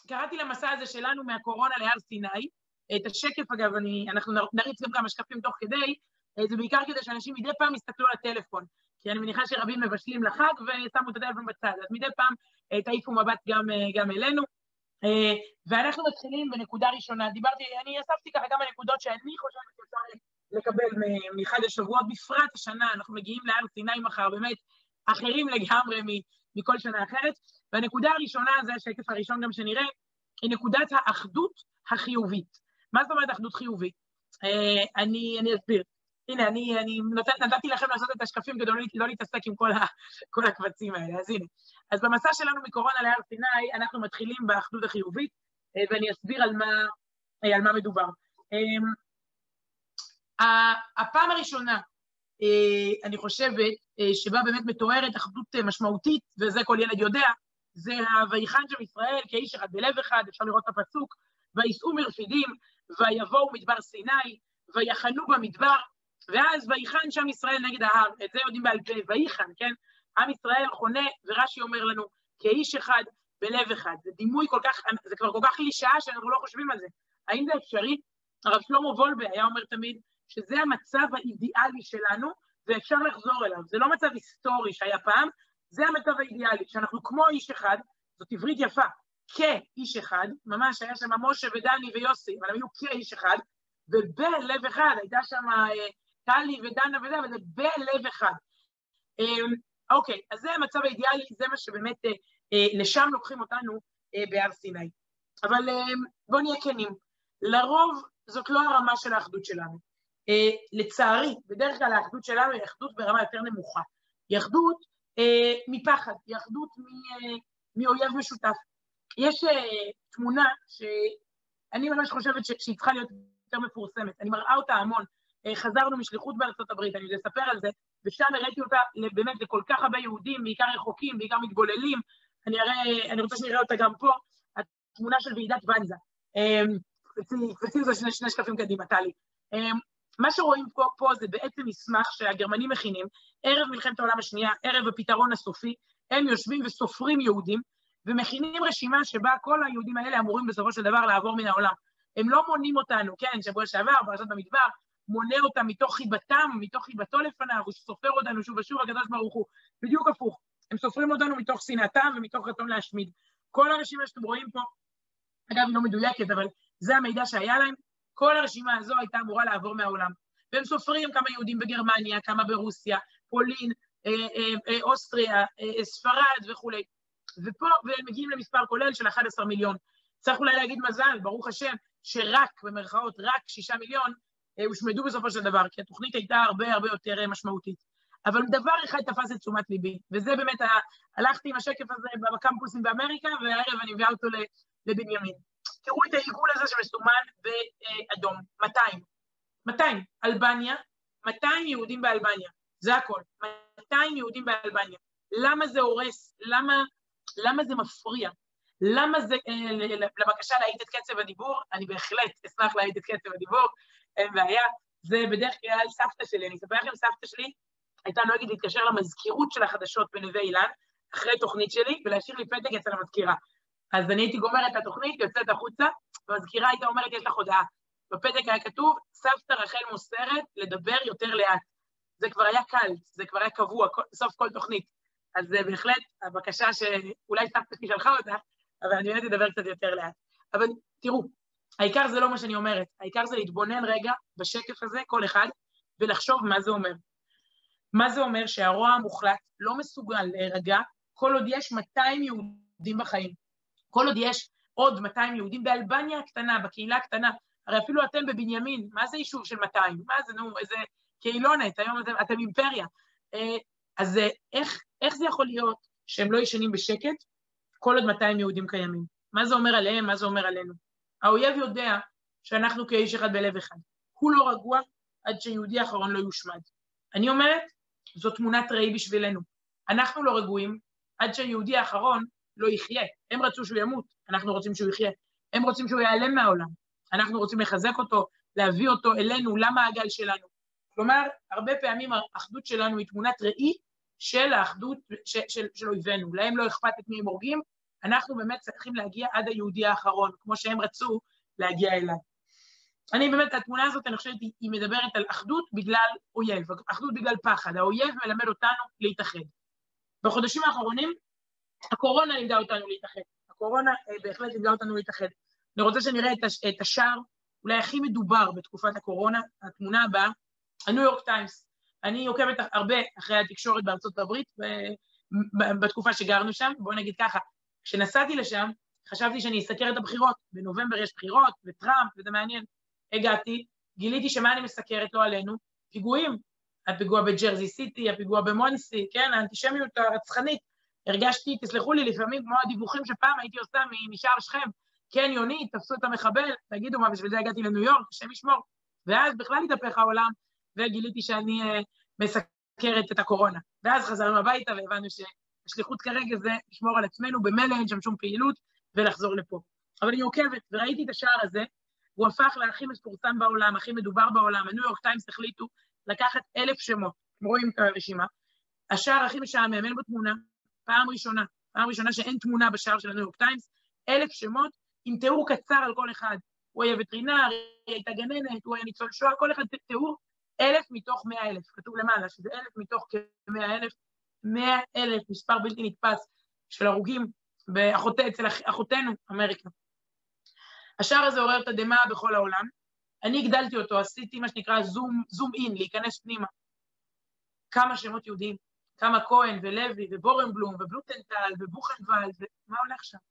קראתי למסע הזה שלנו מהקורונה להר סיני, את השקף אגב, אנחנו נריץ גם כמה שקפים תוך כדי, זה בעיקר כדי שאנשים מדי פעם יסתכלו על הטלפון, כי אני מניחה שרבים מבשלים לחג ושמו את הטלפון בצד, אז מדי פעם תעיפו מבט גם אלינו, ואנחנו מתחילים בנקודה ראשונה, אני אספתי ככה כמה נקודות שאני חושבת שאפשר לקבל מחד השבועות, בפרט השנה, אנחנו מגיעים להר סיני מחר, באמת אחרים לגמרי מכל שנה אחרת, והנקודה הראשונה, זה השקף הראשון גם שנראה, היא נקודת האחדות החיובית. מה זאת אומרת אחדות חיובית? אני אסביר. הנה, אני נתתי לכם לעשות את השקפים כדי לא להתעסק עם כל הקבצים האלה, אז הנה. אז במסע שלנו מקורונה להר סיני, אנחנו מתחילים באחדות החיובית, ואני אסביר על מה מדובר. הפעם הראשונה, אני חושבת, שבה באמת מתוארת אחדות משמעותית, וזה כל ילד יודע, זה ויחן שם ישראל כאיש אחד בלב אחד, אפשר לראות את הפסוק, ויסעו מרפידים, ויבואו מדבר סיני, ויחנו במדבר, ואז ויחן שם ישראל נגד ההר, את זה יודעים בעל פה, ויחן, כן? עם ישראל חונה, ורש"י אומר לנו, כאיש אחד בלב אחד. זה דימוי כל כך, זה כבר כל כך קלישאה שאנחנו לא חושבים על זה. האם זה אפשרי? הרב שלמה וולבה היה אומר תמיד, שזה המצב האידיאלי שלנו, ואפשר לחזור אליו. זה לא מצב היסטורי שהיה פעם, זה המצב האידיאלי, שאנחנו כמו איש אחד, זאת עברית יפה, כאיש אחד, ממש היה שם משה ודני ויוסי, אבל היו כאיש אחד, ובלב אחד, הייתה שם טלי ודנה וזה, אבל זה בלב אחד. אוקיי, אז זה המצב האידיאלי, זה מה שבאמת לשם לוקחים אותנו בהר סיני. אבל בואו נהיה כנים, לרוב זאת לא הרמה של האחדות שלנו. לצערי, בדרך כלל האחדות שלנו היא אחדות ברמה יותר נמוכה. היא אחדות מפחד, היא אחדות מאויב משותף. יש תמונה שאני ממש חושבת שהיא צריכה להיות יותר מפורסמת. אני מראה אותה המון. חזרנו משליחות בארצות הברית, אני אספר על זה, ושם הראיתי אותה באמת לכל כך הרבה יהודים, בעיקר רחוקים, בעיקר מתבוללים. אני רוצה שנראה אותה גם פה, התמונה של ועידת ונזה. קפצי זה שני שקפים קדימה, טלי. מה שרואים פה זה בעצם מסמך שהגרמנים מכינים, ערב מלחמת העולם השנייה, ערב הפתרון הסופי, הם יושבים וסופרים יהודים, ומכינים רשימה שבה כל היהודים האלה אמורים בסופו של דבר לעבור מן העולם. הם לא מונים אותנו, כן, שבוע שעבר, פרשת במדבר, מונה אותם מתוך חיבתם, מתוך חיבתו לפניו, הוא סופר אותנו שוב ושוב, הקדוש ברוך הוא, בדיוק הפוך. הם סופרים אותנו מתוך שנאתם ומתוך רצון להשמיד. כל הרשימה שאתם רואים פה, אגב, היא לא מדויקת, אבל זה המידע שהיה להם, כל הרשימה הזו הייתה אמורה לעבור מהעולם. והם סופרים כמה יהודים בגרמניה, כמה ברוסיה, פולין, אוסטריה, ספרד וכו'. ופה, והם מגיעים למספר כולל של 11 מיליון. צריך אולי להגיד מזל, ברוך השם, שרק, במרכאות, רק 6 מיליון, הושמדו בסופו של דבר, כי התוכנית הייתה הרבה יותר משמעותית. אבל דבר אחד תפס את תשומת ליבי, וזה באמת, הלכתי עם השקף הזה בקמפוסים באמריקה, והערב אני מביאה אותו לבנימין. תראו את העיגול הזה שמסומן באדום, 200, אלבניה, 200 יהודים באלבניה, זה הכל, 200 יהודים באלבניה. למה זה הורס? למה זה מפריע? למה זה, לבקשה להעיד את קצב הדיבור, אני בהחלט אשמח להעיד את קצב הדיבור, אין בעיה, זה בדרך כלל סבתא שלי, אני אספר לכם, סבתא שלי הייתה נוהגת להתקשר למזכירות של החדשות בנווה אילן, אחרי תוכנית שלי, ולהשאיר לי פתק אצל המזכירה. אז אני הייתי גומרת את התוכנית, יוצאת החוצה, והמזכירה הייתה אומרת, יש לך הודעה. בפתק היה כתוב, סבתא רחל מוסרת לדבר יותר לאט. זה כבר היה קל, זה כבר היה קבוע, סוף כל תוכנית. אז זה בהחלט הבקשה שאולי סבתא שלי שלחה אותה, אבל אני יודעת לדבר קצת יותר לאט. אבל תראו, העיקר זה לא מה שאני אומרת, העיקר זה להתבונן רגע בשקף הזה, כל אחד, ולחשוב מה זה אומר. מה זה אומר שהרוע המוחלט לא מסוגל להירגע, כל עוד יש 200 יהודים בחיים. כל עוד יש עוד 200 יהודים באלבניה הקטנה, בקהילה הקטנה, הרי אפילו אתם בבנימין, מה זה יישוב של 200? מה זה, איזה קהילונת, היום אתם אימפריה. אז איך זה יכול להיות שהם לא ישנים בשקט, כל עוד 200 יהודים קיימים? מה זה אומר עליהם, מה זה אומר עלינו? האויב יודע שאנחנו כאיש אחד בלב אחד. הוא לא רגוע עד שיהודי האחרון לא יושמד. אני אומרת, זו תמונת ראי בשבילנו. אנחנו לא רגועים עד שהיהודי האחרון לא יחיה. הם רצו שהוא ימות, אנחנו רוצים שהוא יחיה. הם רוצים שהוא ייעלם מהעולם. אנחנו רוצים לחזק אותו, להביא אותו אלינו, למעגל שלנו. כלומר, הרבה פעמים האחדות שלנו היא תמונת ראי של האחדות של אויבינו. להם לא אכפת את מי הם הורגים, אנחנו באמת צריכים להגיע עד היהודי האחרון, כמו שהם רצו להגיע אליו. אני באמת, התמונה הזאת, אני חושבת, היא מדברת על אחדות בגלל אויב, אחדות בגלל פחד. האויב מלמד אותנו להתאחד. בחודשים האחרונים, הקורונה לימדה אותנו להתאחד. הקורונה בהחלט לימדה אותנו להתאחד. אני רוצה שנראה את השער, אולי הכי מדובר בתקופת הקורונה, התמונה הבאה, הניו יורק טיימס. אני עוקבת הרבה אחרי התקשורת בארצות הברית, בתקופה שגרנו שם, בואו נגיד ככה, כשנסעתי לשם, חשבתי שאני אסקר את הבחירות, בנובמבר יש בחירות, וטראמפ, וזה מעניין. הגעתי, גיליתי שמה אני מסקרת, לא עלינו, פיגועים, הפיגוע בג'רזי סיטי, הפיגוע במונסי, כן, האנטישמיות הרצחנית, הרגשתי, תסלחו לי, לפעמים כמו הדיווחים שפעם הייתי עושה משער שכם, כן, יוני, תפסו את המחבל, תגידו מה, בשביל זה הגעתי לניו יורק, השם ישמור, ואז בכלל התהפך העולם, וגיליתי שאני מסקרת את הקורונה. ואז חזרנו הביתה והבנו שהשליחות כרגע זה לשמור על עצמנו, במילא אין שם שום פעילות, ולחזור לפה. אבל אני עוקבת, וראיתי את השער הזה, הוא הפך להכי מפורסם בעולם, הכי מדובר בעולם, הניו יורק טיימס החליטו לקחת 1,000 שמות, אתם רואים את הרשימה, השער הכי משעמם, אין בו תמונה, פעם ראשונה שאין תמונה בשער של הניו יורק טיימס, 1,000 שמות עם תיאור קצר על כל אחד, הוא היה וטרינר, היא הייתה גננת, הוא היה ניצול שואה, כל אחד תיאור, 1,000 מתוך 100,000, כתוב למעלה, שזה 1,000 מתוך כ-100,000, 100,000, מספר בלתי נתפס של הרוגים אצל אחותינו, אמריקה. השער הזה עורר תדהמה בכל העולם, אני הגדלתי אותו, עשיתי מה שנקרא זום אין, להיכנס פנימה. כמה שמות יהודים, כמה כהן ולוי ובורנבלום ובלוטנטל ובוכנוולד, מה הולך שם?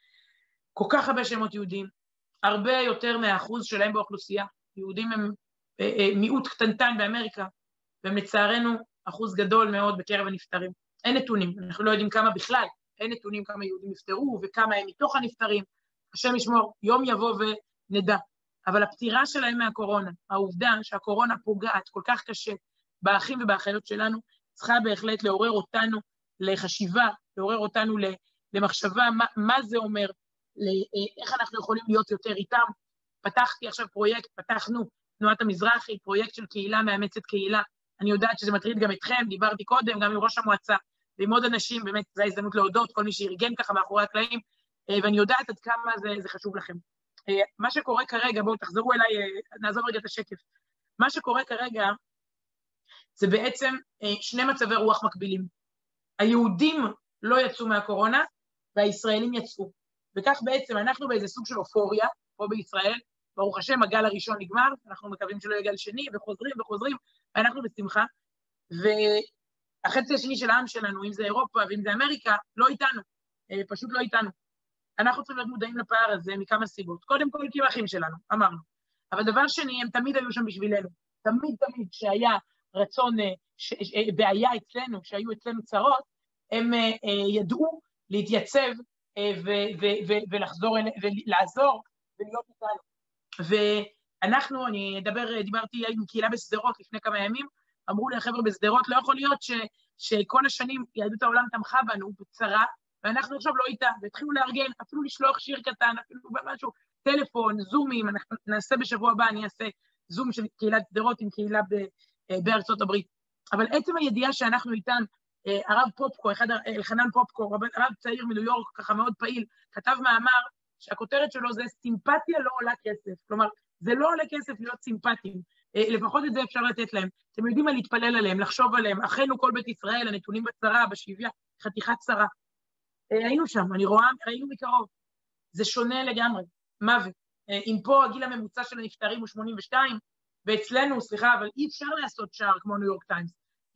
כל כך הרבה שמות יהודים, הרבה יותר מהאחוז שלהם באוכלוסייה. יהודים הם מיעוט קטנטן באמריקה, והם לצערנו אחוז גדול מאוד בקרב הנפטרים. אין נתונים, אנחנו לא יודעים כמה בכלל, אין נתונים כמה יהודים נפטרו וכמה הם מתוך הנפטרים. השם ישמור, יום יבוא ונדע. אבל הפטירה שלהם מהקורונה, העובדה שהקורונה פוגעת כל כך קשה באחים ובאחיות שלנו, צריכה בהחלט לעורר אותנו לחשיבה, לעורר אותנו למחשבה, מה זה אומר, איך אנחנו יכולים להיות יותר איתם. פתחתי עכשיו פרויקט, פתחנו תנועת המזרחי, פרויקט של קהילה מאמצת קהילה. אני יודעת שזה מטריד גם אתכם, דיברתי קודם, גם עם ראש המועצה, ועם עוד אנשים, באמת זו ההזדמנות להודות, כל מי שארגן ככה מאחורי הקלעים, ואני יודעת עד כמה זה חשוב לכם. מה שקורה כרגע, בואו תחזרו אליי, נעזוב רגע את השקף. מה שקורה כרגע, זה בעצם שני מצבי רוח מקבילים. היהודים לא יצאו מהקורונה, והישראלים יצאו. וכך בעצם אנחנו באיזה סוג של אופוריה, פה בישראל, ברוך השם, הגל הראשון נגמר, אנחנו מקווים שלא יהיה גל שני, וחוזרים, ואנחנו בשמחה, והחצי השני של העם שלנו, אם זה אירופה ואם זה אמריקה, לא איתנו, פשוט לא איתנו. אנחנו צריכים להיות מודעים לפער הזה מכמה סיבות. קודם כל, כי הם אחים שלנו, אמרנו. אבל דבר שני, הם תמיד היו שם בשבילנו. תמיד, כשהיה רצון, בעיה אצלנו, שהיו אצלנו צרות, הם ידעו להתייצב ולחזור, ולעזור ולהיות איתנו. ואנחנו, דיברתי עם קהילה בסדרות לפני כמה ימים, אמרו לי, החבר'ה בסדרות, לא יכול להיות שכל השנים יהדות העולם תמכה בנו בצרה, ואנחנו עכשיו לא איתה, והתחילו לארגן, אפילו לשלוח שיר קטן, אפילו משהו, טלפון, זומים, אנחנו נעשה בשבוע הבא, אני אעשה זום של קהילת סדרות עם קהילה בארצות הברית. אבל עצם הידיעה שאנחנו איתן, הרב פופקו, אלחנן פופקו, הרב צעיר מניו יורק, ככה מאוד פעיל, כתב מאמר שהכותרת שלו זה סימפתיה לא עולה כסף. כלומר, זה לא עולה כסף להיות סימפטיים. לפחות את זה אפשר לתת להם. אתם יודעים מה להתפלל עליהם, לחשוב עליהם. אחינו כל בית ישראל, הנתונים בצרה, בשביה, חתיכת צרה. היינו שם, ראינו מקרוב. זה שונה לגמרי, מוות. אם פה הגיל הממוצע של הנפטרים הוא 82, ואצלנו, סליחה, אבל אי אפשר לעשות שער כמו ניו יורק טיימס.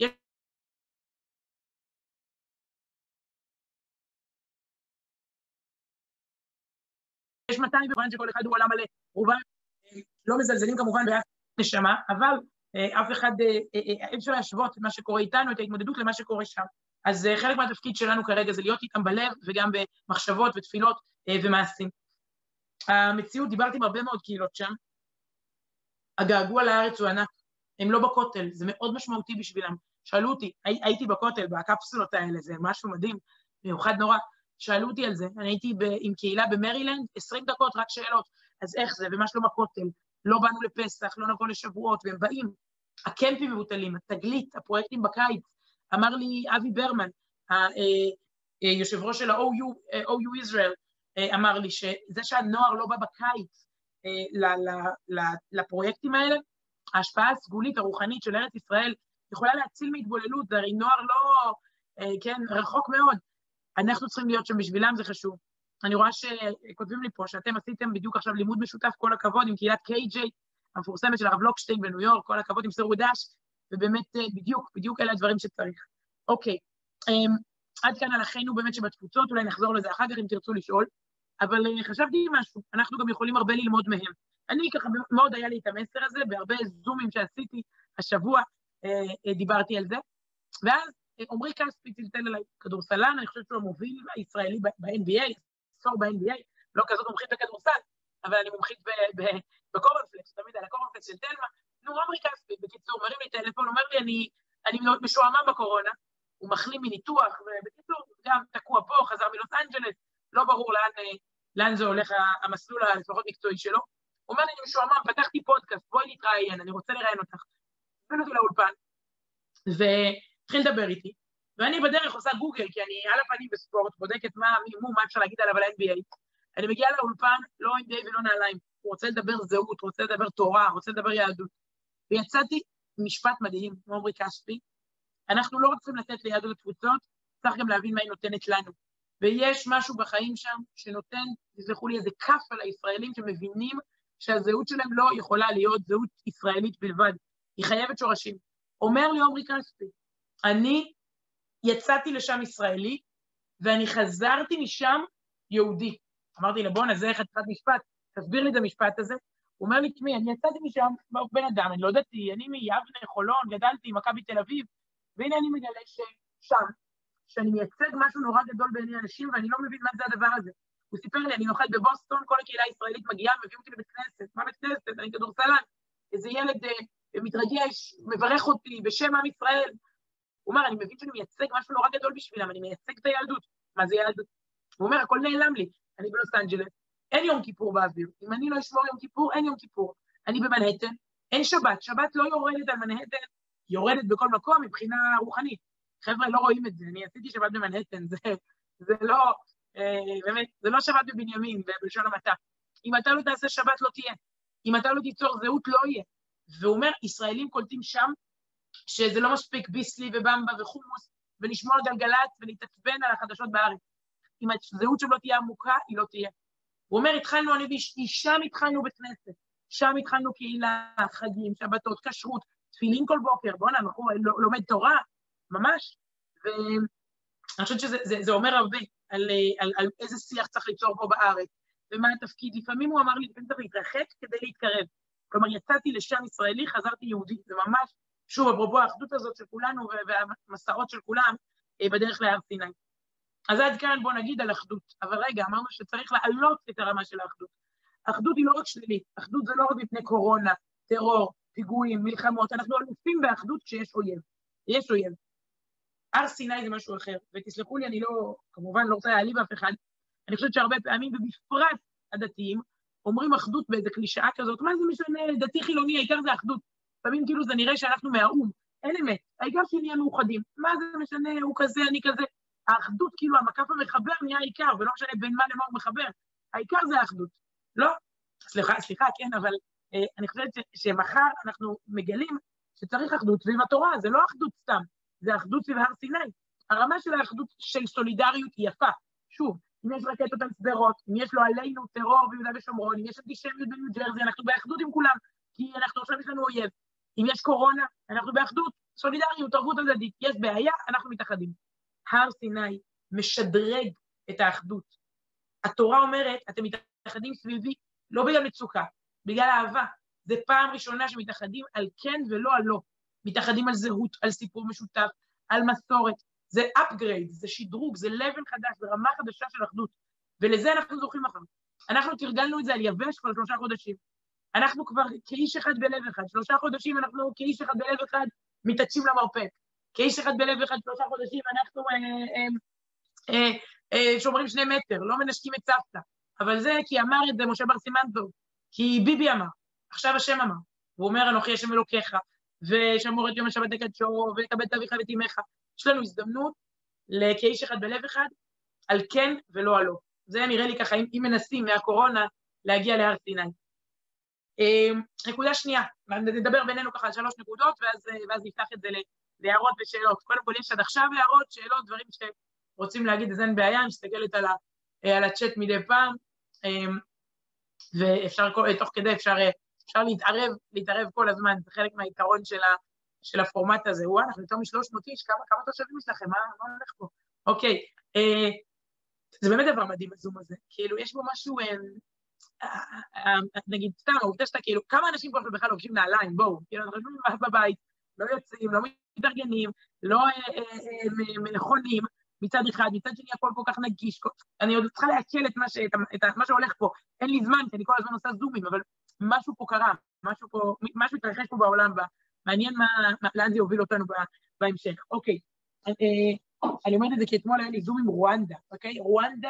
יש 200 בבן שכל אחד הוא עולם מלא, רובם לא מזלזלים כמובן באף נשמה, אבל אף אחד, אפשר להשוות את מה שקורה איתנו, את ההתמודדות למה שקורה שם. אז חלק מהתפקיד שלנו כרגע זה להיות איתם בלב, וגם במחשבות ותפילות ומעשים. המציאות, דיברתי עם הרבה מאוד קהילות שם, הגעגוע לארץ הוא ענק, הם לא בכותל, זה מאוד משמעותי בשבילם. שאלו אותי, הייתי בכותל, בקפסולות האלה, זה משהו מדהים, מיוחד נורא, שאלו אותי על זה, אני הייתי עם קהילה במרילנד, 20 דקות, רק שאלות, אז איך זה, ומה שלום הכותל, לא באנו לפסח, לא נבוא לשבועות, והם באים, הקמפים מבוטלים, התגלית, הפרויקטים בקיץ, אמר לי אבי ברמן, יושב ראש של ה-OU Israel, אמר לי שזה שהנוער לא בא בקיץ לפרויקטים האלה, ההשפעה הסגולית, הרוחנית של ארץ ישראל, יכולה להציל מהתבוללות, זה הרי נוער לא, כן, רחוק מאוד. אנחנו צריכים להיות שם בשבילם, זה חשוב. אני רואה שכותבים לי פה, שאתם עשיתם בדיוק עכשיו לימוד משותף, כל הכבוד, עם קהילת KJ, המפורסמת של הרב לוקשטיין בניו יורק, כל הכבוד עם סרו דש, ובאמת בדיוק אלה הדברים שצריך. אוקיי, עד כאן על אחינו באמת שבתפוצות, אולי נחזור לזה אחר כך אם תרצו לשאול, אבל חשבתי משהו, אנחנו גם יכולים הרבה ללמוד מהם. אני ככה מאוד היה לי את המסר הזה, בהרבה זומים שעשיתי השבוע דיברתי על זה, ואז עומרי כספי צלצל אליי כדורסלן, אני חושבת שהוא המוביל הישראלי ב-NBA, עשור ב-NBA, לא כזאת מומחית בכדורסל, אבל אני מומחית בקורנפלקס, תמיד על הקורנפלקס של תלמה. עומרי כספי, בקיצור, מרים לי טלפון, אומר לי, אני משועמם בקורונה, הוא מחלים מניתוח, ובקיצור, גם תקוע פה, חזר מלוס אנג'לס, לא ברור לאן זה הולך המסלול לפחות מקצועי שלו. הוא אומר לי, אני משועמם, פתחתי פודקאסט, בואי נתראיין, אני רוצה לראיין אותך. הבאנו אותי לאולפן, והתחיל לדבר איתי, ואני בדרך עושה גוגל, כי אני על הפנים בספורט, בודקת מה אפשר להגיד עליו על ה-NBA. אני מגיעה לאולפן, לא NBA ולא נעליים, הוא רוצה לדבר זהות, רוצה לדבר תורה, רוצה לדבר יהדות. ויצאתי משפט מדהים, עומרי כספי, אנחנו לא רוצים לתת ליהדות התפוצות, צריך גם להבין מה היא נותנת לנו. ויש משהו בחיים שם שנותן, תסלחו לי, איזה כף על הישראלים שמבינים שהזהות שלהם לא יכולה להיות זהות ישראלית בלבד, היא חייבת שורשים. אומר לי עומרי כספי, אני יצאתי לשם ישראלי, ואני חזרתי משם יהודי. אמרתי לו, בוא נזה חתיכת משפט, תסביר לי את המשפט הזה. הוא אומר לי, תשמעי, אני יצאתי משם בן אדם, אני לא ידעתי, אני מיבנה, חולון, גדלתי, מכבי תל אביב, והנה אני מגלה ששם, שאני מייצג משהו נורא גדול בעיני אנשים, ואני לא מבין מה זה הדבר הזה. הוא סיפר לי, אני נוחת בבוסטון, כל הקהילה הישראלית מגיעה, מביא אותי לבית כנסת, מה בית כנסת? אני כדורסלן, איזה ילד מתרגש, מברך אותי בשם עם ישראל. הוא אומר, אני מבין שאני מייצג משהו נורא גדול בשבילם, אני מייצג את היהדות. מה זה יהדות? הוא אומר, הכל נעלם לי, אני בלוס אנג'לס, אין יום כיפור באוויר, אם אני לא אשמור יום כיפור, אין יום כיפור. אני במנהטן, אין שבת, שבת לא יורדת על מנהטן, יורדת בכל מקום מבחינה רוחנית. חבר'ה לא רואים את זה, אני עשיתי שבת במנהטן, זה לא, באמת, זה לא שבת בבנימין, בלשון המעטה. אם אתה לא תעשה שבת לא תהיה, אם אתה לא תיצור זהות לא יהיה. והוא אומר, ישראלים קולטים שם, שזה לא מספיק ביסלי ובמבה וחומוס, ולשמוע גלגלת ולהתעצבן על החדשות בארץ. אם הזהות שלו תהיה עמוקה, היא לא תהיה. הוא אומר, התחלנו, אני ואשתי, שם התחלנו בכנסת, שם התחלנו קהילה, חגים, שבתות, כשרות, תפילין כל בוקר, בוא'נה, אנחנו לומד תורה, ממש. ואני חושבת שזה אומר הרבה על איזה שיח צריך ליצור פה בארץ, ומה התפקיד. לפעמים הוא אמר לי, לפעמים צריך להתרחק כדי להתקרב. כלומר, יצאתי לשם ישראלי, חזרתי יהודי, זה ממש, שוב, אפרופו האחדות הזאת של כולנו והמסעות של כולם בדרך להר סיני. אז עד כאן בוא נגיד על אחדות, אבל רגע, אמרנו שצריך לעלות את הרמה של האחדות. אחדות היא לא רק שלילית, אחדות זה לא רק מפני קורונה, טרור, פיגועים, מלחמות, אנחנו אלופים באחדות כשיש אויב. יש אויב. הר סיני זה משהו אחר, ותסלחו לי, אני לא, כמובן לא רוצה להעליב אף אחד, אני חושבת שהרבה פעמים, ובפרט הדתיים, אומרים אחדות באיזה קלישאה כזאת, מה זה משנה, דתי חילוני, העיקר זה אחדות. לפעמים כאילו זה נראה שאנחנו מהאום, אין אמת, העיקר שנהיה מאוחדים, מה זה משנה, הוא כזה, אני כזה, האחדות כאילו, המקף המחבר נהיה העיקר, ולא משנה בין מה למה הוא מחבר, העיקר זה האחדות. לא, סליחה, כן, אבל אני חושבת שמחר אנחנו מגלים שצריך אחדות סביב התורה, זה לא אחדות סתם, זה אחדות סביב הר סיני. הרמה של האחדות של סולידריות היא יפה. שוב, אם יש רקטות על סדרות, אם יש לו עלינו טרור ביהודה ושומרון, אם יש אנטישמיות בניו ג'רזי, אנחנו באחדות עם כולם, כי אנחנו עכשיו יש לנו אויב. אם יש קורונה, אנחנו באחדות, סולידריות, ערבות הדדית. יש בעיה, אנחנו מתאחדים. הר סיני משדרג את האחדות. התורה אומרת, אתם מתאחדים סביבי, לא בגלל מצוקה, בגלל אהבה. זה פעם ראשונה שמתאחדים על כן ולא על לא. מתאחדים על זהות, על סיפור משותף, על מסורת. זה upgrade, זה שדרוג, זה level חדש, זה רמה חדשה של אחדות. ולזה אנחנו זוכים אחר. אנחנו תרגלנו את זה על יבש כבר 3 חודשים. אנחנו כבר כאיש אחד בלב אחד. 3 חודשים אנחנו כאיש אחד בלב אחד מתעצים למרפק. כאיש אחד בלב אחד 3 חודשים אנחנו שומרים 2 מטר, לא מנשקים את סבתא. אבל זה כי אמר את זה משה בר סימן טוב, כי ביבי אמר, עכשיו השם אמר. הוא אומר, אנוכי השם אלוקיך, ושמור את יום השבת לקדשו, וכבד את אביך ואת אמך. יש לנו הזדמנות כאיש אחד בלב אחד, על כן ולא הלא. זה נראה לי ככה, אם מנסים מהקורונה להגיע להר סיני. נקודה שנייה, נדבר בינינו ככה על 3 נקודות, ואז נפתח את זה להערות ושאלות. קודם כל, יש עד עכשיו הערות, שאלות, דברים שרוצים להגיד, אז אין בעיה, אני מסתכלת על הצ'אט מדי פעם, ואפשר, תוך כדי אפשר להתערב כל הזמן, זה חלק מהיתרון של הפורמט הזה. וואו, אנחנו יותר מ-300 איש, כמה תושבים יש לכם? מה הולך פה? אוקיי, זה באמת דבר מדהים הזום הזה, כאילו יש בו משהו, נגיד סתם, העובדה שאתה כאילו, כמה אנשים פה בכלל לובשים נעליים, בואו, כאילו אנחנו חושבים בבית, לא יוצאים, לא מתארגנים, לא נכונים, מצד אחד, מצד שני הכל כל כך נגיש, אני עוד צריכה להקל את מה שהולך פה, אין לי זמן, כי אני כל הזמן עושה זומים, אבל משהו פה קרה, משהו התרחש פה בעולם, מעניין לאן זה יוביל אותנו בהמשך. אוקיי, אני אומרת את זה כי אתמול היה לי זום עם רואנדה, אוקיי? רואנדה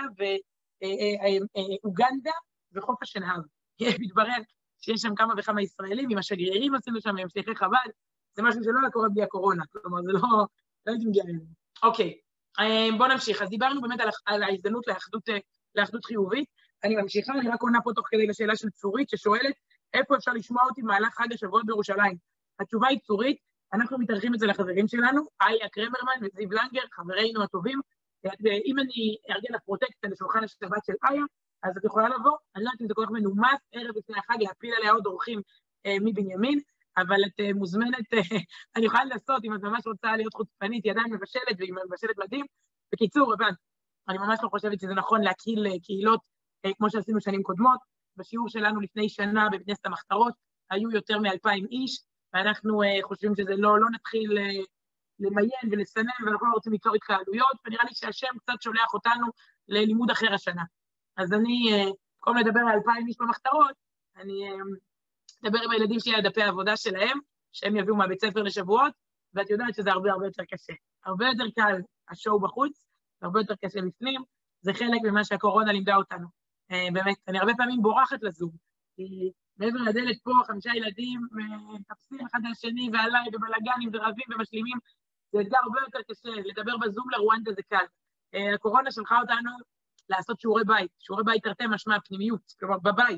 ואוגנדה וחוף השנהב. מתברר שיש שם כמה וכמה ישראלים, עם השגרירים עשינו שם, עם שליחי חב"ד, זה משהו שלא היה קורה בלי הקורונה, כלומר זה לא הייתי מגיע אלינו. אוקיי, בואו נמשיך. אז דיברנו באמת על ההזדמנות לאחדות חיובית, אני ממשיכה, אני רק עונה פה תוך כדי לשאלה של צורית, ששואלת, איפה אפשר לשמוע אותי במהלך חג השבועות בירושלים? התשובה היא צורית, אנחנו מתארחים את זה לחברים שלנו, איה קרמרמן וזיו לנגר, חברינו הטובים, ואם אני ארגן לך פרוטקציה לשולחן השבת של איה, אז את יכולה לבוא, אני לא יודעת אם זה כל כך מנומס, ערב לפני החג להפיל עליה עוד אורחים מבנימין, אבל את מוזמנת, אני יכולה לנסות, אם את ממש רוצה להיות חוצפנית, ידיים מבשלת והיא מבשלת מדהים, בקיצור, הבנת, אני ממש לא חושבת שזה נכון להקיל קהילות, כמו שעשינו שנים קודמות, בשיעור שלנו לפני שנה בכנסת המחתרות, היו יותר מ-2,000 איש, ואנחנו חושבים שזה לא נתחיל למיין ולסנן, ואנחנו לא רוצים ליצור התקהלויות, ונראה לי שהשם קצת שולח אותנו ללימוד אחר השנה. אז אני, במקום לדבר על 2,000 איש במחתרות, אני אדבר עם הילדים שלי על דפי העבודה שלהם, שהם יביאו מהבית ספר לשבועות, ואת יודעת שזה הרבה יותר קשה. הרבה יותר קל השואו בחוץ, הרבה יותר קשה בפנים, זה חלק ממה שהקורונה לימדה אותנו. באמת, אני הרבה פעמים בורחת לזום, כי מעבר לדלת פה, 5 ילדים מחפשים אחד על השני, ועליי, ובלגנים, ורבים ומשלימים, זה אתגר הרבה יותר קשה, לדבר בזום לרואנדה זה קל. הקורונה שלחה אותנו לעשות שיעורי בית תרתי משמע פנימיות, כלומר בבית.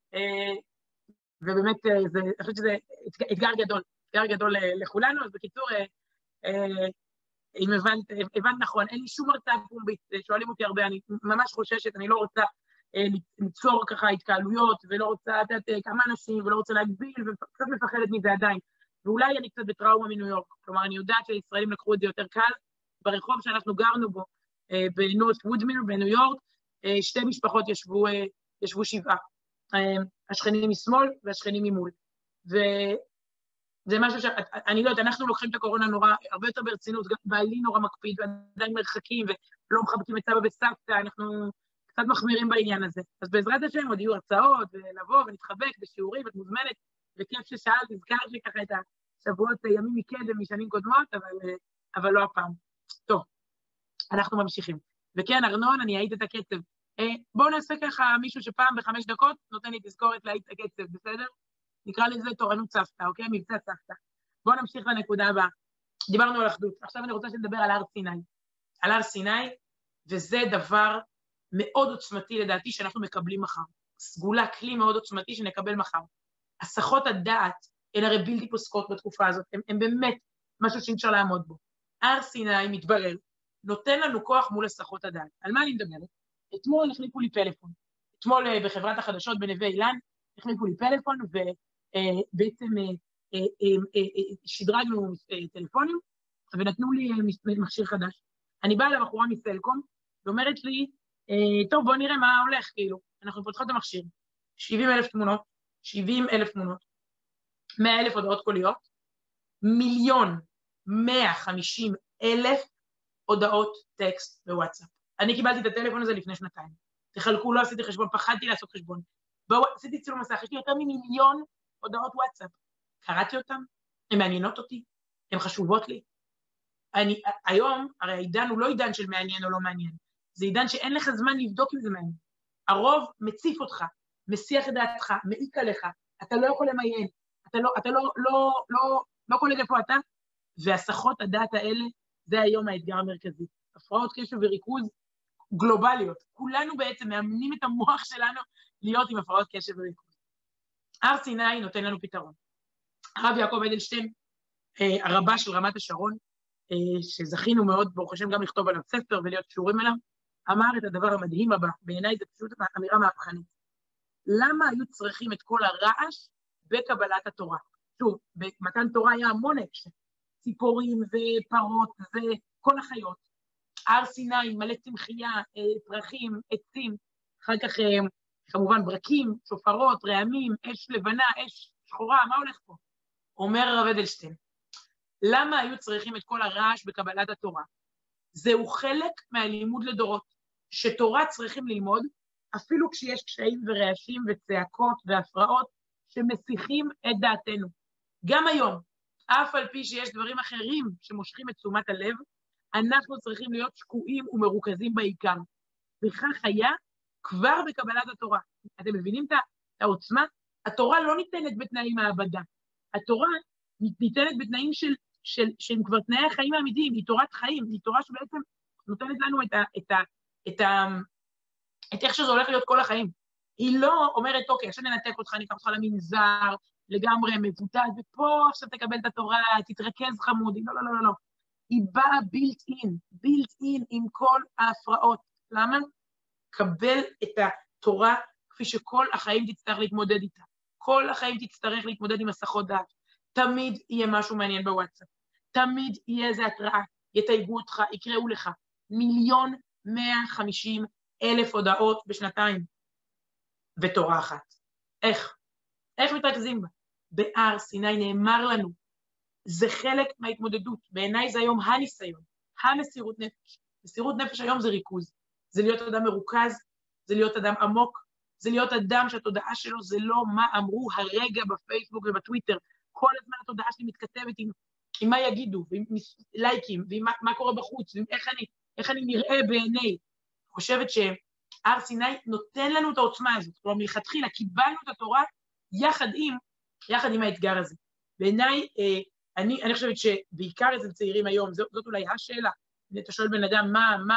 ובאמת, אני חושבת שזה אתגר גדול לכולנו, אז בקיצור, אם הבנת נכון, אין לי שום הרצאה פומבית, שואלים אותי הרבה, אני ממש חוששת, אני לא רוצה ליצור ככה התקהלויות, ולא רוצה לתת כמה אנשים, ולא רוצה להגביל, וקצת מפחדת מזה עדיין. ואולי אני קצת בטראומה מניו יורק, כלומר, אני יודעת שישראלים לקחו את זה יותר קל, ברחוב שאנחנו גרנו בו, בנורת' וודמיר, בניו יורק, 2 משפחות ישבו 7, השכנים משמאל והשכנים ממול. וזה משהו שאני לא יודעת, אנחנו לוקחים את הקורונה הרבה יותר ברצינות, גם בעלי נורא מקפיד, ועדיין מרחקים, ולא מחבקים את סבא וסבתא, אנחנו קצת מחמירים בעניין הזה. אז בעזרת השם עוד יהיו הרצאות, ולבוא ונתחבק בשיעורים, את מוזמנת, וכיף ששאלת, הזכרת לי ככה את השבועות ימים מקדם משנים קודמות, אבל לא הפעם. טוב, אנחנו ממשיכים. וכן, ארנון, אני אעיד את הקצב. בואו נעשה ככה מישהו שפעם ב5 דקות נותן לי תזכורת להעיד את הקצב, בסדר? נקרא לזה תורנות סבתא, אוקיי? מבצע סבתא. בואו נמשיך לנקודה הבאה. דיברנו על אחדות, עכשיו אני רוצה שנדבר על הר סיני. על הר סיני, וזה דבר מאוד עוצמתי לדעתי שאנחנו מקבלים מחר. סגולה, כלי מאוד עוצמתי שנקבל מחר. הסחות הדעת הן הרי בלתי פוסקות בתקופה הזאת, הם באמת משהו שאי-אפשר לעמוד בו. הר סיני מתברר, נותן לנו כוח מול הסחות הדעת. על מה אני מדברת? אתמול החליפו לי פלאפון. אתמול בחברת החדשות בנווה אילן, החליפו לי פלאפון, ובעצם שדרגנו טלפונים, ונתנו לי מכשיר חדש. אני באה לבחורה מסלקום, ואומרת לי, טוב, בוא נראה מה הולך, כאילו. אנחנו פותחות את המכשיר. 70,000 תמונות, 100,000 הודעות קוליות, 1,150,000 הודעות טקסט בוואטסאפ. אני קיבלתי את הטלפון הזה לפני 2 תחלקו, לא עשיתי חשבון, פחדתי לעשות חשבון. עשיתי צילום מסך, יש לי יותר מ1,000,000 הודעות וואטסאפ. קראתי אותן, הן מעניינות אותי, הן חשובות לי. היום, הרי העידן הוא לא עידן של מעניין או לא מעניין, זה עידן שאין לך זמן לבדוק אם זה מעניין. הרוב מציף אותך, מסיח את דעתך, מעיק עליך, אתה לא יכול למיין, אתה לא קולט איפה אתה, והסחות הדעת האלה, זה היום האתגר המרכזי. הפרעות קשב וריכוז, גלובליות. כולנו בעצם מאמנים את המוח שלנו להיות עם הפרעות קשב וריכוז. הר סיני נותן לנו פתרון. הרב יעקב אדלשטיין, הרבה של רמת השרון, שזכינו מאוד, ברוך השם, גם לכתוב עליו ספר ולהיות קשורים אליו, אמר את הדבר המדהים הבא, בעיניי זה פשוט אמירה מהפכנית. למה היו צריכים את כל הרעש בקבלת התורה? שוב, במתן תורה היה המון אקשן, ציפורים ופרות וכל החיות. הר סיני, מלא צמחייה, פרחים, עצים, אחר כך כמובן ברקים, שופרות, רעמים, אש לבנה, אש שחורה, מה הולך פה? אומר הרב אדלשטיין, למה היו צריכים את כל הרעש בקבלת התורה? זהו חלק מהלימוד לדורות, שתורה צריכים ללמוד, אפילו כשיש קשיים ורעשים וצעקות והפרעות שמסיחים את דעתנו. גם היום, אף על פי שיש דברים אחרים שמושכים את תשומת הלב, אנחנו צריכים להיות שקועים ומרוכזים בעיקר. וכך היה כבר בקבלת התורה. אתם מבינים את העוצמה? התורה לא ניתנת בתנאי מעבדה. התורה ניתנת בתנאים שהם כבר תנאי החיים האמיתיים, היא תורת חיים, היא תורה שבעצם נותנת לנו את איך שזה הולך להיות כל החיים. היא לא אומרת, אוקיי, עכשיו ננתק אותך, אני אקח אותך למנזר, לגמרי מבוטל, ופה עכשיו תקבל את התורה, תתרכז חמודי, לא, לא, לא, לא. היא באה built in עם כל ההפרעות. למה? קבל את התורה כפי שכל החיים תצטרך להתמודד איתה. כל החיים תצטרך להתמודד עם הסחות דעת. תמיד יהיה משהו מעניין בוואטסאפ. תמיד יהיה איזה התראה, יתייגו אותך, יקראו לך. 1,150,000 הודעות בשנתיים. בתורה אחת. איך מתרכזים בה? בהר סיני נאמר לנו, זה חלק מההתמודדות. בעיניי זה היום הניסיון, המסירות נפש. מסירות נפש היום זה ריכוז. זה להיות אדם מרוכז, זה להיות אדם עמוק, זה להיות אדם שהתודעה שלו זה לא מה אמרו הרגע בפייסבוק ובטוויטר. כל הזמן התודעה שלי מתכתבת עם מה יגידו, ועם לייקים, ועם מה קורה בחוץ, ועם איך אני נראה בעיני. אני חושבת שהר סיני נותן לנו את העוצמה הזאת. כלומר, מלכתחילה קיבלנו את התורה יחד עם האתגר הזה. בעיניי, אני חושבת שבעיקר אצל צעירים היום, זאת אולי השאלה, אתה שואל בן אדם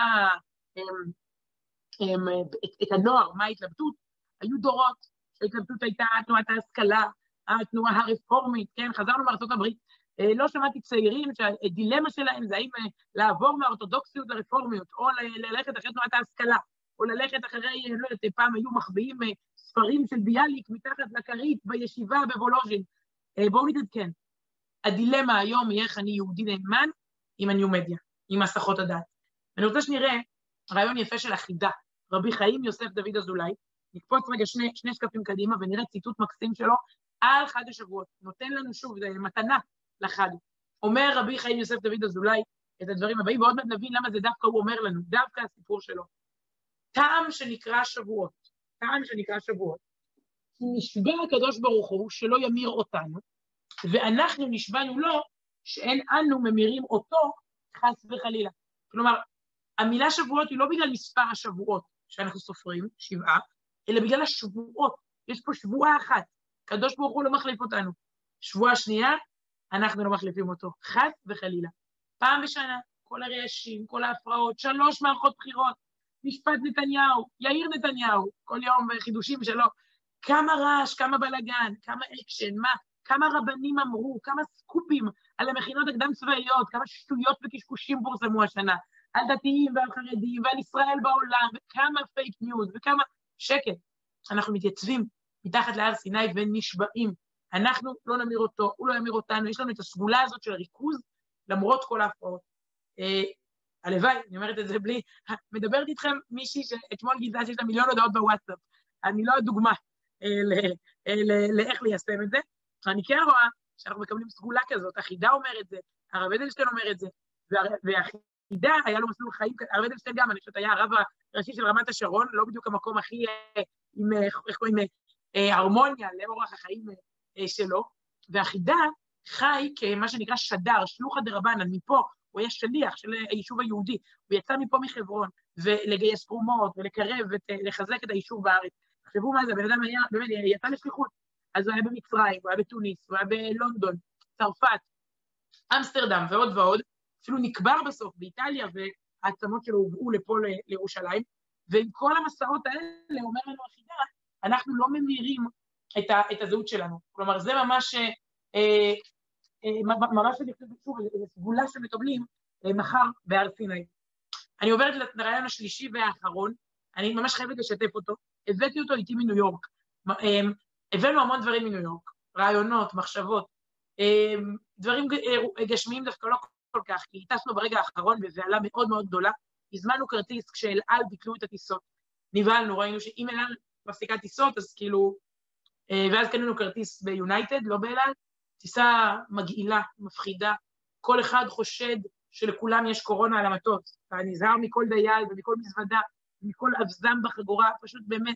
את הנוער, מה ההתלבטות? היו דורות, ההתלבטות הייתה תנועת ההשכלה, התנועה הרפורמית, כן, חזרנו מארצות הברית, לא שמעתי צעירים שהדילמה שלהם זה האם לעבור מהאורתודוקסיות לרפורמיות, או ללכת אחרי תנועת ההשכלה, או ללכת אחרי, לא יודעת, פעם היו מחביאים ספרים של ביאליק מתחת לכרית בישיבה בוולוז'ין. בואו נתעדכן. הדילמה היום היא איך אני יהודי נאמן עם הניו-מדיה, עם הסחות הדעת. אני רוצה שנראה רעיון יפה של החידה, רבי חיים יוסף דוד אזולאי, נקפוץ רגע שני שקפים קדימה ונראה ציטוט מקסים שלו על חג השבועות. נותן לנו שוב, זה מתנה לחג. אומר רבי חיים יוסף דוד אזולאי את הדברים הבאים, ועוד מעט נבין למה זה דווקא הוא אומר לנו, דווקא הסיפור שלו. טעם שנקרא שבועות, כי נשבע הקדוש ברוך הוא שלא ימיר אותנו, ואנחנו נשבענו לו שאין אנו ממירים אותו חס וחלילה. כלומר, המילה שבועות היא לא בגלל מספר השבועות שאנחנו סופרים, 7, אלא בגלל השבועות. יש פה שבועה אחת, הקדוש ברוך הוא לא מחליף אותנו. שבועה שנייה, אנחנו לא מחליפים אותו, חס וחלילה. פעם בשנה, כל הרעשים, כל ההפרעות, 3 מערכות בחירות, משפט נתניהו, יאיר נתניהו, כל יום חידושים שלו, כמה רעש, כמה בלגן, כמה אקשן, כמה רבנים אמרו, כמה סקופים על המכינות הקדם צבאיות, כמה שטויות וקשקושים פורסמו השנה, על דתיים ועל חרדים ועל ישראל בעולם, וכמה פייק ניוז, וכמה שקט. אנחנו מתייצבים מתחת להר סיני ונשבעים. אנחנו לא נמיר אותו, הוא לא ימיר אותנו, יש לנו את הסגולה הזאת של הריכוז, למרות כל ההפרעות. הלוואי, אני אומרת את זה בלי, מדברת איתכם מישהי שאתמול גילתה שיש לה 1,000,000 הודעות בוואטסאפ. אני לא הדוגמה לאיך ליישם את זה. אני כן רואה שאנחנו מקבלים סגולה כזאת, החידה אומר את זה, הרב אדלשטיין אומר את זה, והחידה היה לו מסלול חיים, הרב אדלשטיין גם, אני חושבת, היה הרב הראשי של רמת השרון, לא בדיוק המקום הכי עם הרמוניה לאורח החיים שלו, והחידה חי כמה שנקרא שדר, שלוחא דרבנן, מפה, הוא היה שליח של היישוב היהודי, הוא יצא מפה מחברון, ולגייס תרומות, ולקרב, ולחזק את היישוב בארץ. תחשבו מה זה, בן אדם היה, באמת, יצא לשליחות, אז הוא היה במצרים, הוא היה בתוניס, הוא היה בלונדון, צרפת, אמסטרדם ועוד ועוד, אפילו נקבר בסוף באיטליה, העצמות שלו הובאו לפה לירושלים, ועם כל המסעות האלה, אומר לנו החידה, אנחנו לא ממירים את הזהות שלנו. כלומר, זה ממש, ממש אני חושבת שוב, איזו סגולה שמקבלים מחר בהר סיני. אני עוברת לרעיון השלישי והאחרון, אני ממש חייבת לשתף אותו, הבאתי אותו איתי מניו יורק, הבאנו המון דברים מניו יורק, רעיונות, מחשבות, דברים גשמיים דווקא לא כל כך, כי טסנו ברגע האחרון בבהלה מאוד מאוד גדולה, הזמנו כרטיס כשאל על ביטלו את הטיסות, נבהלנו, ראינו שאם אל על מפסיקה טיסות, אז כאילו, ואז קנינו כרטיס ביונייטד, לא באל על, טיסה מגעילה, מפחידה, כל אחד חושד שלכולם יש קורונה על המטוס, והנזהר מכל דייל ומכל מזוודה, מכל אבזם בחגורה, פשוט באמת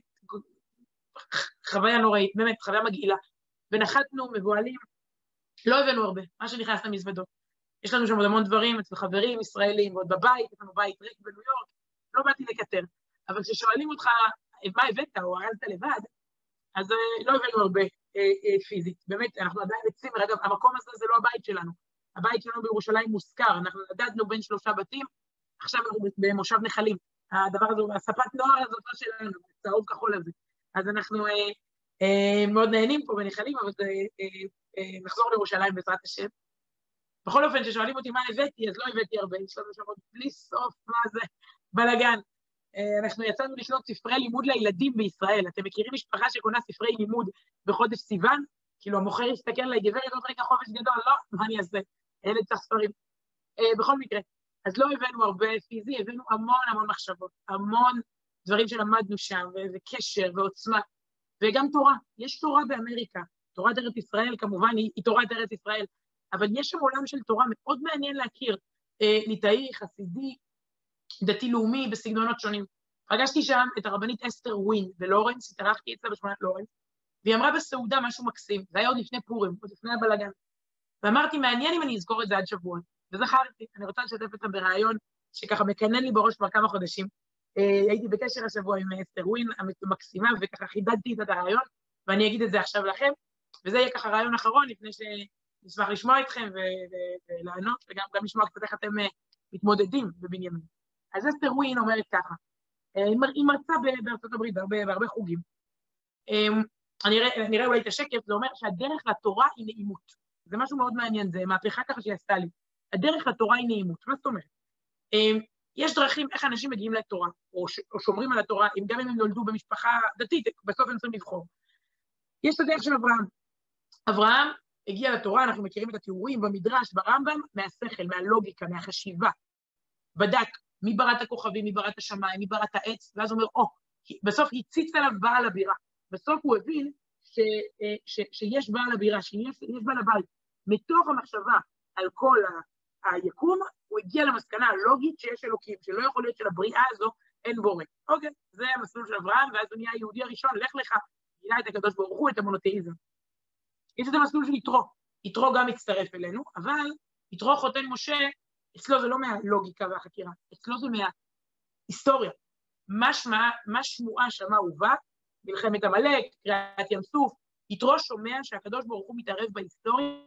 חוויה נוראית, באמת חוויה מגעילה, ונחתנו מבועלים, לא הבאנו הרבה, מה שנכנס למזוודות. יש לנו שם עוד המון דברים, אצל חברים ישראלים, ועוד בבית, יש לנו בית ריק בניו יורק, לא באתי לקטר, אבל כששואלים אותך מה הבאת או ארזת לבד, אז לא הבאנו הרבה פיזית, באמת, אנחנו עדיין בצימר, אגב, המקום הזה זה לא הבית שלנו, הבית שלנו בירושלים מוזכר, אנחנו נדדנו בין 3 בתים, עכשיו אנחנו במושב נחלים, הדבר הזה, הספת נוער הזאת לא שלנו, צהוב כחול הזה, אז אנחנו מאוד נהנים פה בנחלים, אבל נחזור לירושלים בעזרת השם. בכל אופן, כששואלים אותי מה הבאתי, אז לא הבאתי הרבה, יש לנו שם עוד בלי סוף, מה זה, בלגן. אנחנו יצאנו לקנות ספרי לימוד לילדים בישראל, אתם מכירים משפחה שקונה ספרי לימוד בחודש סיוון? כאילו המוכר יסתכל עליי, גברת עוד רגע חופש גדול, לא, מה אני אעשה? ילד צריך ספרים. בכל מקרה, אז לא הבאנו הרבה פיזי, הבאנו המון המון מחשבות, המון דברים שלמדנו שם, וקשר ועוצמה, וגם תורה. יש תורה באמריקה, תורת ארץ ישראל כמובן היא תורת ארץ ישראל, אבל יש שם עולם של תורה מאוד מעניין להכיר, ליטאי, חסידי, דתי-לאומי בסגנונות שונים. פגשתי שם את הרבנית אסתר ווין בלורנס, התארחתי אצלה בשכונת לורנס, והיא אמרה בסעודה משהו מקסים, זה היה עוד לפני פורים, עוד לפני הבלגן, ואמרתי, מעניין אם אני אזכור את זה עד שבוע, וזכרתי, אני רוצה לשתף אתכם ברעיון שככה מקנן לי בראש כבר כמה חודשים, הייתי בקשר השבוע עם אסתר ווין המקסימה, וככה חידדתי את הרעיון, ואני אגיד את זה עכשיו לכם, וזה יהיה ככה רעיון אחרון, לפני שנשמח לשמוע אתכם ולענות, וגם לשמוע קצת איך אתם מתמודדים בבנימין. אז אסתר ווין אומרת ככה, היא מרצה בארצות הברית, בהרבה חוגים. אני אראה אולי את השקף, זה אומר שהדרך לתורה היא נעימות. זה משהו מאוד מעניין, זה מהפכה ככה שהיא עשתה לי. הדרך לתורה היא נעימות, מה זאת אומרת? יש דרכים איך אנשים מגיעים לתורה, או שומרים על התורה, גם אם הם נולדו במשפחה דתית, בסוף הם צריכים לבחור. יש את הדרך של אברהם. אברהם הגיע לתורה, אנחנו מכירים את התיאורים במדרש, ברמב"ם, מהשכל, מהלוגיקה, מהחשיבה. בדק מי ברא את הכוכבים, מי ברא את השמיים, מי ברא את העץ, ואז הוא אומר, בסוף הציץ עליו בעל הבירה. בסוף הוא הבין שיש בעל הבירה, שיש בעל הבית. מתוך המחשבה על כל היקום, הוא הגיע למסקנה הלוגית שיש אלוקים, שלא יכול להיות שלבריאה הזו אין בורא. אוקיי, זה המסלול של אברהם, ואז הוא נהיה היהודי הראשון, לך לך, גילה את הקדוש ברוך הוא, את המונותאיזם. יש את המסלול של יתרו, יתרו גם מצטרף אלינו, אבל יתרו חותן משה, אצלו זה לא מהלוגיקה והחקירה, אצלו זה מההיסטוריה. מה שמועה שמה ובא, מלחמת עמלק, קריעת ים סוף, יתרו שומע שהקדוש ברוך הוא מתערב בהיסטוריה,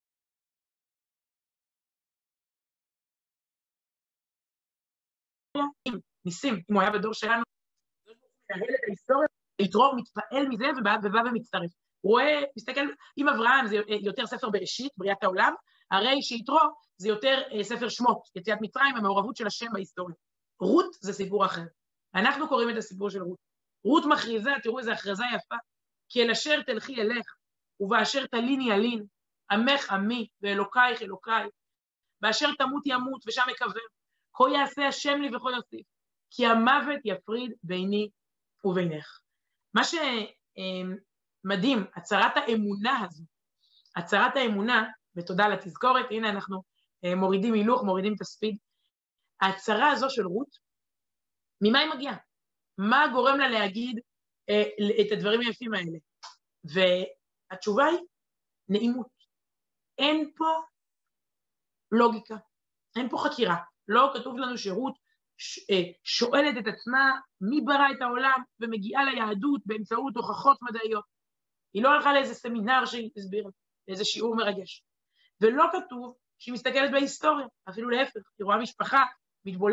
ניסים, אם הוא היה בדור שלנו, מתנהל את ההיסטוריה, יתרו מתפעל מזה ובא ומצטרף. הוא רואה, מסתכל, אם אברהם זה יותר ספר בראשית, בריאת העולם, הרי שיתרו זה יותר ספר שמות, יציאת מצרים, המעורבות של השם בהיסטוריה. רות זה סיפור אחר. אנחנו קוראים את הסיפור של רות. רות מכריזה, תראו איזו הכרזה יפה, כי אל אשר תלכי אלך, ובאשר תליני אלין, עמך עמי, ואלוקייך אלוקיי, באשר תמות ימות, ושם יקבר, כה יעשה השם לי וכה יוסיף, כי המוות יפריד ביני ובינך. מה שמדהים, הצהרת האמונה הזו, הצהרת האמונה, ותודה לתזכורת, הנה אנחנו מורידים הילוך, מורידים את הספיד, ההצהרה הזו של רות, ממה היא מגיעה? מה גורם לה להגיד את הדברים היפים האלה? והתשובה היא נעימות. אין פה לוגיקה, אין פה חקירה. לא כתוב לנו שרות שואלת את עצמה מי ברא את העולם ומגיעה ליהדות באמצעות הוכחות מדעיות. היא לא הלכה לאיזה סמינר שהיא הסבירה, לאיזה שיעור מרגש. ולא כתוב שהיא מסתכלת בהיסטוריה, אפילו להפך, היא רואה משפחה מתבוללת,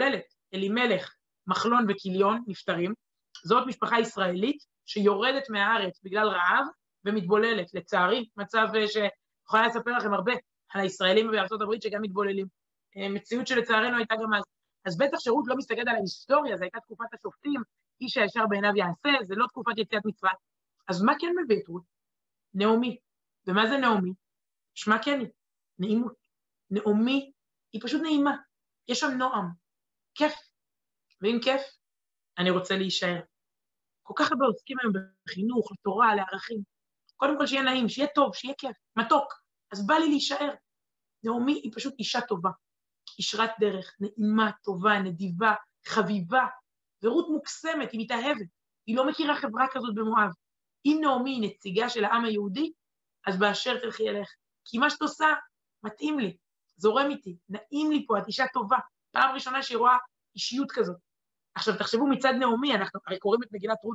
אלימלך, מחלון וכיליון נפטרים. זאת משפחה ישראלית שיורדת מהארץ בגלל רעב ומתבוללת, לצערי, מצב שיכולה לספר לכם הרבה על הישראלים בארצות הברית שגם מתבוללים. מציאות שלצערנו הייתה גם אז. אז בטח שרות לא מסתכל על ההיסטוריה, זו הייתה תקופת השופטים, איש הישר בעיניו יעשה, זה לא תקופת יציאת מצרים. אז מה כן מביא את רות? נעמי. ומה זה נעמי? שמה כן היא, נעימות. נעמי היא פשוט נעימה. יש שם נועם, כיף. ואם כיף, אני רוצה להישאר. כל כך הרבה עוסקים היום בחינוך, לתורה, לערכים. קודם כל שיהיה נעים, שיהיה טוב, שיהיה כיף, מתוק. אז בא לי להישאר. נעמי היא פשוט אישה טובה. ישרת דרך, נעימה, טובה, נדיבה, חביבה. ורות מוקסמת, היא מתאהבת. היא לא מכירה חברה כזאת במואב. אם נעמי היא נציגה של העם היהודי, אז באשר תלכי אלך. כי מה שאת עושה, מתאים לי, זורם איתי, נעים לי פה, את אישה טובה. פעם ראשונה שהיא רואה אישיות כזאת. עכשיו, תחשבו מצד נעמי, אנחנו הרי קוראים את מגילת רות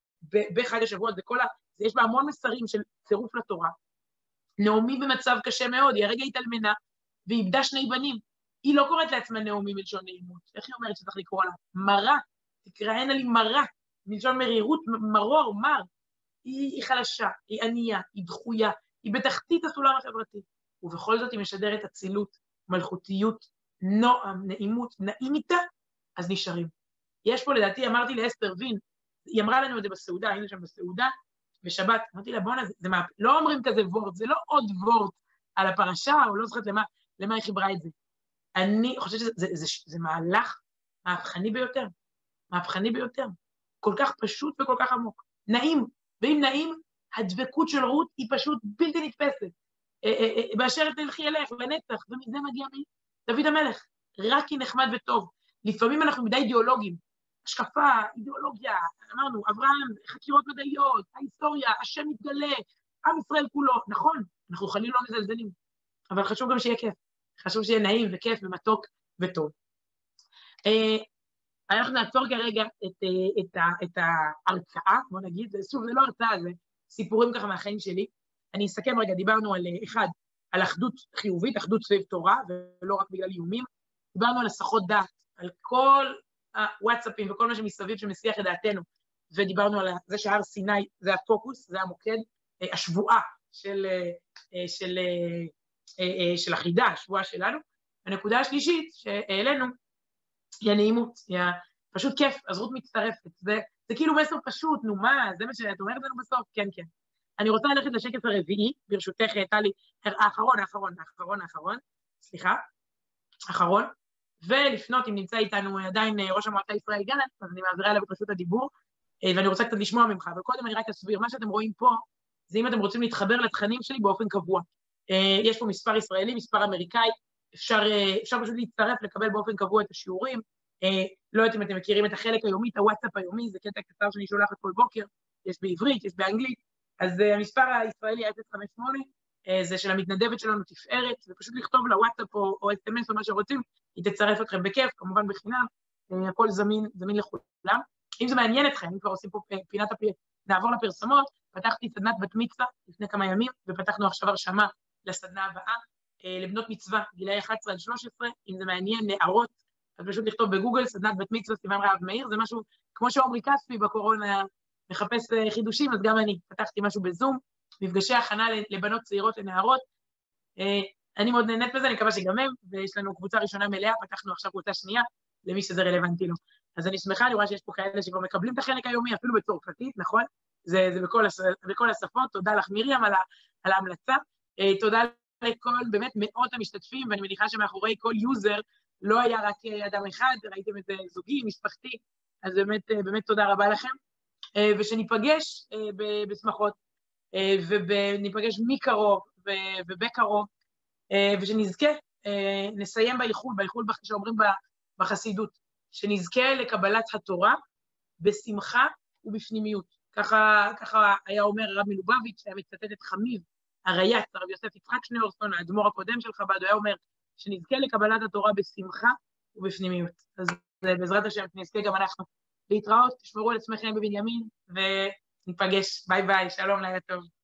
בחג השבועות, יש בה המון מסרים של צירוף לתורה. נעמי במצב קשה מאוד, היא הרגע התאלמנה, והיא איבדה 2 בנים. היא לא קוראת לעצמה נעמי מלשון נעימות. איך היא אומרת שצריך לקרוא לה? מרה, תקראנה לי מרה, מלשון מרירות, מרור, מר. היא חלשה, היא ענייה, היא דחויה, היא בתחתית הסולם החברתי. ובכל זאת היא משדרת אצילות, מלכותיות, נועם, נעימות, נעים איתה, אז נשארים. יש פה לדעתי, אמרתי לאסתר וין, היא אמרה לנו את זה בסעודה, היינו שם בסעודה, בשבת, אמרתי לה, בוא'נה, לא אומרים כזה וורט, זה לא עוד וורט על הפרשה, או לא זוכרת למה היא חיברה את זה. אני חושבת שזה מהלך מהפכני ביותר, מהפכני ביותר, כל כך פשוט וכל כך עמוק, נעים, ואם נעים, הדבקות של רות היא פשוט בלתי נתפסת, באשר תלכי אלך לנצח, ומזה מגיע דוד המלך, רק כי נחמד וטוב. לפעמים אנחנו מדי אידיאולוגים, השקפה, אידיאולוגיה, אמרנו, אברהם, חקירות מדעיות, ההיסטוריה, השם מתגלה, עם ישראל כולו, נכון, אנחנו חלילה לא מזלזלים, אבל חשוב גם שיהיה כיף, חשוב שיהיה נעים וכיף ומתוק וטוב. אנחנו נעצור כרגע את ההרצאה, בוא נגיד, שוב, זה לא הרצאה, זה סיפורים ככה מהחיים שלי. אני אסכם רגע, דיברנו על אחד, על אחדות חיובית, אחדות סביב תורה, ולא רק בגלל איומים. דיברנו על הסחות דעת, על כל הוואטסאפים וכל מה שמסביב שמסיח את דעתנו, ודיברנו על זה שהר סיני זה הפוקוס, זה המוקד, השבועה של החידה, השבועה שלנו. הנקודה השלישית שהעלינו, היא הנעימות, היא פשוט כיף, אז רות מצטרפת, זה כאילו מסר פשוט, נו מה, זה מה שאת אומרת לנו בסוף, כן, כן. אני רוצה ללכת לשקף הרביעי, ברשותך, טלי, האחרון, ולפנות, אם נמצא איתנו עדיין ראש המועצה ישראל גלנט, אז אני מעבירה אליו את רשות הדיבור, ואני רוצה קצת לשמוע ממך, אבל קודם אני רק אסביר, מה שאתם רואים פה, זה אם אתם רוצים להתחבר לתכנים שלי באופן קבוע. יש פה מספר ישראלי, מספר אמריקאי, אפשר פשוט להצטרף, לקבל באופן קבוע את השיעורים, לא יודעת אם אתם מכירים את החלק היומי, את הוואטסאפ היומי, זה קטע קצר שאני שולחת כל בוקר, יש בעברית, יש באנגלית, אז המספר הישראלי 058, זה של המתנדבת שלנו תפארת, ופשוט לכתוב לוואטסאפ או SMS או מה שרוצים, היא תצרף אתכם בכיף, כמובן בחינם, הכל זמין לכולם. אם זה מעניין אתכם, אם כבר עושים פה פינת נעבור לפרסומות, פתחתי סדנת בת מצווה לפני כמה ימים, ופתחנו עכשיו הרשמה לסדנה הבאה, לבנות מצווה, גילאי 11 עד 13, אם זה מעניין, נערות, אז פשוט לכתוב בגוגל, סדנת בת מצווה, סימן רעב מאיר, זה משהו, כמו שעומרי כספי בקורונה מחפש חידושים, אז גם אני פתחתי משהו בזום, מפגשי הכנה לבנות צעירות, לנערות, אני מאוד נהנית בזה, אני מקווה שגם הם, ויש לנו קבוצה ראשונה מלאה, פתחנו עכשיו קבוצה שנייה, למי שזה רלוונטי לו. אז אני שמחה, אני רואה שיש פה כאלה שכבר מקבלים את החלק היומי, אפילו בצרפתית, נכון? זה בכל השפות, תודה לך מרים על ההמלצה, תודה לכל באמת מאות המשתתפים, ואני מניחה שמאחורי כל יוזר לא היה רק אדם אחד, ראיתם את זוגי, משפחתי, אז באמת תודה רבה לכם, ושניפגש בשמחות, וניפגש מקרוב ובקרוב, ושנזכה, נסיים באיחול שאומרים בחסידות, שנזכה לקבלת התורה בשמחה ובפנימיות. ככה היה אומר הרב מלובביץ', היה מצטט את חמיב, הרייץ, הרב יוסף יצחק שניאורסון, האדמו"ר הקודם של חב"ד, הוא היה אומר שנזכה לקבלת התורה בשמחה ובפנימיות. אז בעזרת השם נזכה גם אנחנו להתראות, תשמרו על עצמכם בבנימין, וניפגש. ביי ביי, שלום, לילה טוב.